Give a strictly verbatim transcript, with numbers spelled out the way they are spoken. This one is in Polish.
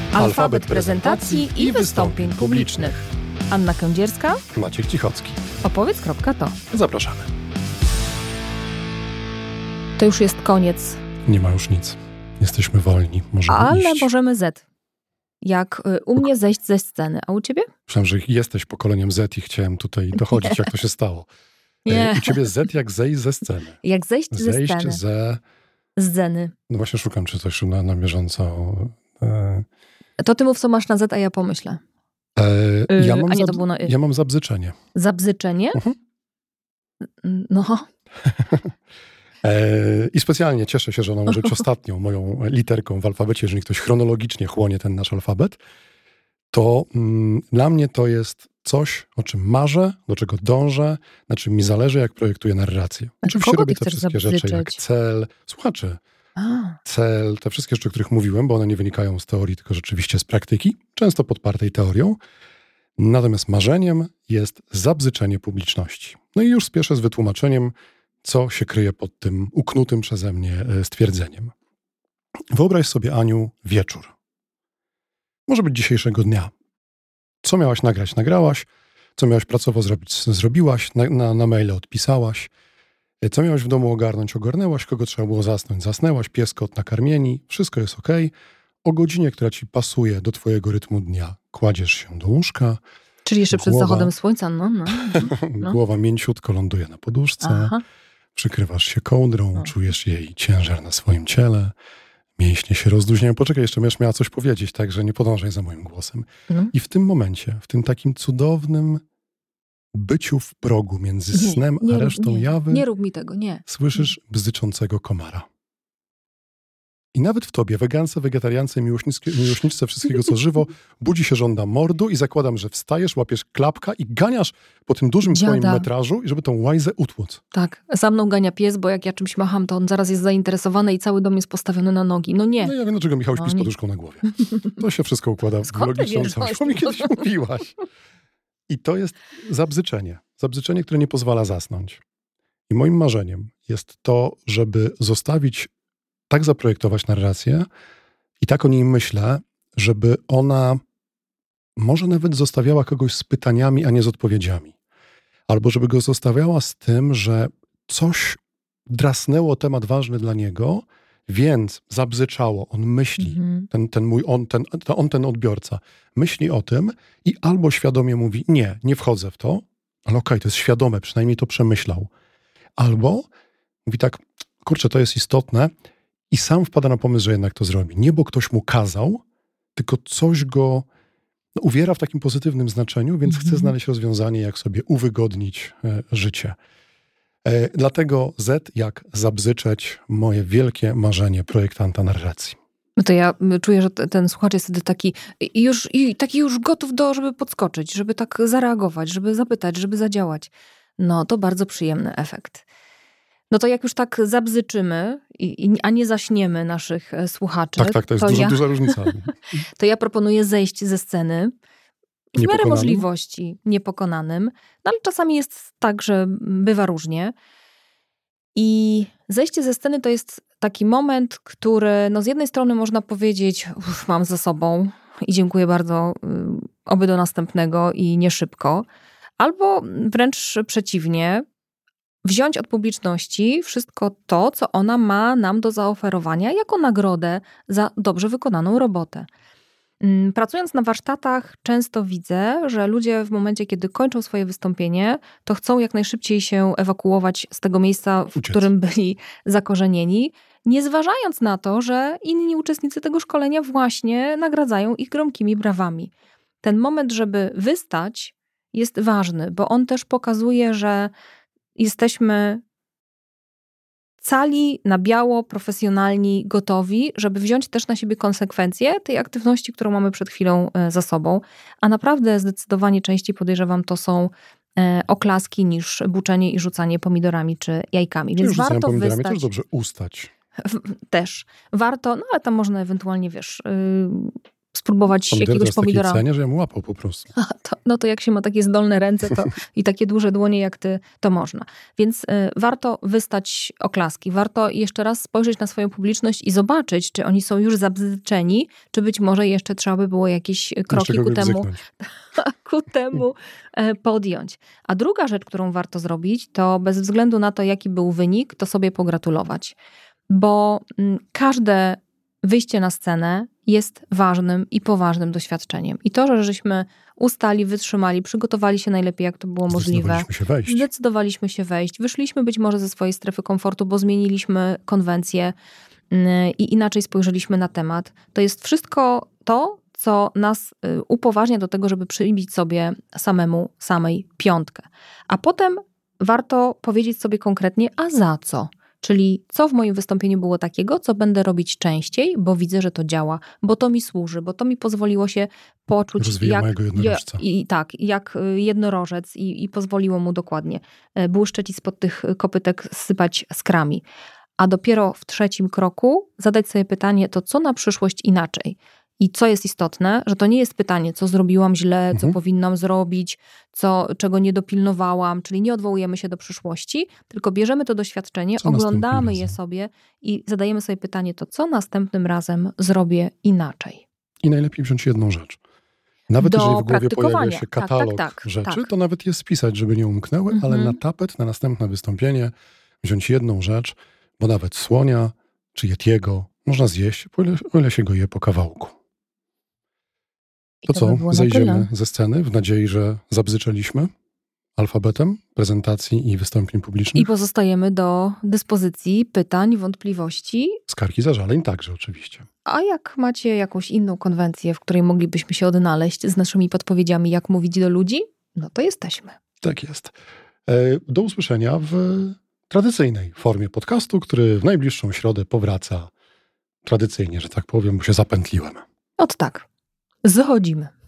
Alfabet prezentacji i wystąpień publicznych. Anna Kędzierska, Maciek Cichocki. Opowiedz kropka to. Zapraszamy. To już jest koniec. Nie ma już nic. Jesteśmy wolni. Możemy Ale iść. możemy Z. Jak y, u mnie zejść ze sceny. A u ciebie? Myślałem, że jesteś pokoleniem Z i chciałem tutaj dochodzić, jak to się stało. Nie. U ciebie Z jak zejść ze sceny. Jak zejść ze Zejść sceny. ze... Z zeny. No właśnie szukam, czy coś na, na bieżąco... E... To ty mów, co masz na Z, a ja pomyślę. E, ja, mam a nie, zab... to było na Y. ja mam zabzyczenie. Zabzyczenie? Mhm. No. E, I specjalnie cieszę się, że ona może być ostatnią moją literką w alfabecie, jeżeli ktoś chronologicznie chłonie ten nasz alfabet. To mm, dla mnie to jest coś, o czym marzę, do czego dążę, na czym mi zależy, jak projektuję narrację. Oczywiście kogo robię ty te chcesz wszystkie rzeczy jak zabzyczeć? cel, słuchacze, A. cel, te wszystkie rzeczy, o których mówiłem, bo one nie wynikają z teorii, tylko rzeczywiście z praktyki, często podpartej teorią. Natomiast marzeniem jest zabzyczenie publiczności. No i już spieszę z wytłumaczeniem, co się kryje pod tym uknutym przeze mnie stwierdzeniem. Wyobraź sobie, Aniu, wieczór. Może być dzisiejszego dnia. Co miałaś nagrać, nagrałaś. Co miałaś pracowo zrobić, zrobiłaś. Na, na, na maile odpisałaś. Co miałaś w domu ogarnąć, ogarnęłaś. Kogo trzeba było zasnąć, zasnęłaś. Pies, kot nakarmieni. Wszystko jest okej. O godzinie, która ci pasuje do twojego rytmu dnia, kładziesz się do łóżka. Czyli jeszcze przed Głowa- zachodem słońca, no, no. no. Głowa mięciutko ląduje na poduszce. Aha. Przykrywasz się kołdrą, O. czujesz jej ciężar na swoim ciele. Mięśnie się rozluźniają. Poczekaj, jeszcze będziesz miała coś powiedzieć, także nie podążaj za moim głosem. No. I w tym momencie, w tym takim cudownym byciu w progu między Nie, snem nie a rób- resztą nie, jawy, Nie rób mi tego, nie. słyszysz bzyczącego komara. I nawet w tobie, wegance, wegetariance, miłośniczce, miłośniczce wszystkiego, co żywo, budzi się żąda mordu i zakładam, że wstajesz, łapiesz klapka i ganiasz po tym dużym Dziada. swoim metrażu, żeby tą łajzę utłuc. Tak, za mną gania pies, bo jak ja czymś macham, to on zaraz jest zainteresowany i cały dom jest postawiony na nogi. No nie. No ja wiem, dlaczego Michał śpi No z nie. poduszką na głowie. To się wszystko układa w Skąd ty logiczną wiesz, całość. właśnie? Bo mi kiedyś mówiłaś. I to jest zabzyczenie. Zabzyczenie, które nie pozwala zasnąć. I moim marzeniem jest to, żeby zostawić, tak zaprojektować narrację i tak o niej myślę, żeby ona może nawet zostawiała kogoś z pytaniami, a nie z odpowiedziami. Albo żeby go zostawiała z tym, że coś drasnęło temat ważny dla niego, więc zabzyczało. On myśli, Mhm. ten, ten mój, on ten, to on ten odbiorca, myśli o tym i albo świadomie mówi, nie, nie wchodzę w to, ale okej, to jest świadome, przynajmniej to przemyślał. Albo mówi tak, kurczę, to jest istotne i sam wpada na pomysł, że jednak to zrobi. Nie, bo ktoś mu kazał, tylko coś go no, uwiera w takim pozytywnym znaczeniu, więc Mhm. chce znaleźć rozwiązanie, jak sobie uwygodnić e, życie. E, dlatego Z jak zabzyczeć, moje wielkie marzenie projektanta narracji. No to ja y, czuję, że t- ten słuchacz jest wtedy taki i już, i taki już gotów do, żeby podskoczyć, żeby tak zareagować, żeby zapytać, żeby zadziałać. No to bardzo przyjemny efekt. No to jak już tak zabzyczymy, i, i, a nie zaśniemy naszych e, słuchaczy, Tak, tak, to jest to, duża, ja, duża różnica. to ja proponuję zejść ze sceny w miarę Niepokonanym? możliwości niepokonanym, no ale czasami jest tak, że bywa różnie. I zejście ze sceny to jest taki moment, który no z jednej strony można powiedzieć, uff, mam za sobą i dziękuję bardzo, y, oby do następnego i nie szybko. Albo wręcz przeciwnie, wziąć od publiczności wszystko to, co ona ma nam do zaoferowania jako nagrodę za dobrze wykonaną robotę. Mm, Pracując na warsztatach często widzę, że ludzie w momencie, kiedy kończą swoje wystąpienie, to chcą jak najszybciej się ewakuować z tego miejsca, w Uciec. którym byli zakorzenieni, nie zważając na to, że inni uczestnicy tego szkolenia właśnie nagradzają ich gromkimi brawami. Ten moment, żeby wystać, jest ważny, bo on też pokazuje, że jesteśmy cali na biało, profesjonalni, gotowi, żeby wziąć też na siebie konsekwencje tej aktywności, którą mamy przed chwilą e, za sobą. A naprawdę zdecydowanie częściej, podejrzewam, to są e, oklaski niż buczenie i rzucanie pomidorami czy jajkami. Czyli Więc rzucają warto pomidorami, wystać. też dobrze ustać. W- Też. Warto, no ale tam można ewentualnie, wiesz, yy, spróbować Pomidory jakiegoś to pomidora. W takiej cenie, że ja mu łapał po prostu. A, to, no to jak się ma takie zdolne ręce to, i takie duże dłonie jak ty, to można. Więc y, warto wystać oklaski. Warto jeszcze raz spojrzeć na swoją publiczność i zobaczyć, czy oni są już zabzyczeni, czy być może jeszcze trzeba by było jakieś kroki ku temu, ku temu podjąć. A druga rzecz, którą warto zrobić, to bez względu na to, jaki był wynik, to sobie pogratulować. Bo mm, każde wyjście na scenę jest ważnym i poważnym doświadczeniem. I to, że żeśmy ustali, wytrzymali, przygotowali się najlepiej, jak to było możliwe. Zdecydowaliśmy się wejść. Zdecydowaliśmy się wejść. Wyszliśmy być może ze swojej strefy komfortu, bo zmieniliśmy konwencję i inaczej spojrzeliśmy na temat. To jest wszystko to, co nas upoważnia do tego, żeby przybić sobie samemu, samej piątkę. A potem warto powiedzieć sobie konkretnie, a za co? Czyli co w moim wystąpieniu było takiego, co będę robić częściej, bo widzę, że to działa, bo to mi służy, bo to mi pozwoliło się poczuć Rozwija jak, mojego jednorożca. I, tak, jak jednorożec i, i pozwoliło mu dokładnie błyszczeć i spod tych kopytek sypać skrami. A dopiero w trzecim kroku zadać sobie pytanie, to co na przyszłość inaczej? I co jest istotne, że to nie jest pytanie, co zrobiłam źle, co mhm. powinnam zrobić, co, czego nie dopilnowałam, czyli nie odwołujemy się do przyszłości, tylko bierzemy to doświadczenie, co oglądamy je sobie i zadajemy sobie pytanie, to co następnym razem zrobię inaczej. I najlepiej wziąć jedną rzecz. Nawet do jeżeli w głowie pojawia się katalog tak, tak, tak, rzeczy, tak. to nawet je spisać, żeby nie umknęły, mhm. ale na tapet, na następne wystąpienie wziąć jedną rzecz, bo nawet słonia czy yetiego można zjeść, o ile, o ile się go je po kawałku. To, to co, by zejdziemy ze sceny w nadziei, że zabzyczeliśmy alfabetem prezentacji i wystąpień publicznych. I pozostajemy do dyspozycji pytań, wątpliwości. Skarg i zażaleń także oczywiście. A jak macie jakąś inną konwencję, w której moglibyśmy się odnaleźć z naszymi podpowiedziami, jak mówić do ludzi, no to jesteśmy. Tak jest. Do usłyszenia w tradycyjnej formie podcastu, który w najbliższą środę powraca tradycyjnie, że tak powiem, bo się zapętliłem. Ot tak. Zachodzimy.